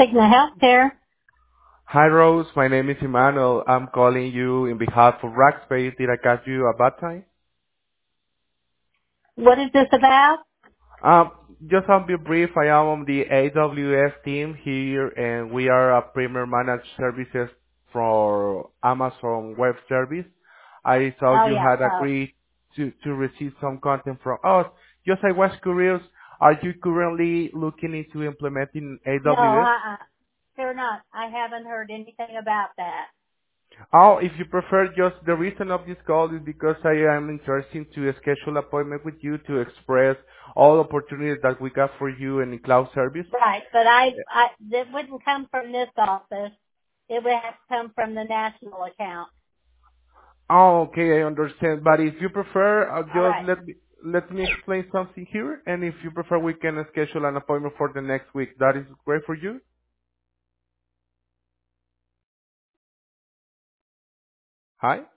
Cigna Healthcare. Hi, Rose. My name is Emmanuel. I'm calling you in behalf of Rackspace. Did I catch you at bad time? What is this about? Um, just I'll be brief. I am on the AWS team here, and we are a premier managed services for Amazon Web Service. I saw Oh you yeah. had agreed to receive some content from us. Just I was curious, are you currently looking into implementing No, AWS? Sure not. I haven't heard anything about that. Oh, if you prefer, just the reason of this call is because I am interested to schedule appointment with you to express all opportunities that we got for you in the cloud service. Right, but that wouldn't come from this office. It would have to come from the national account. Oh, okay, I understand. But if you prefer, All just right. let me explain something here, and if you prefer, we can schedule an appointment for the next week. That is great for you. Hi.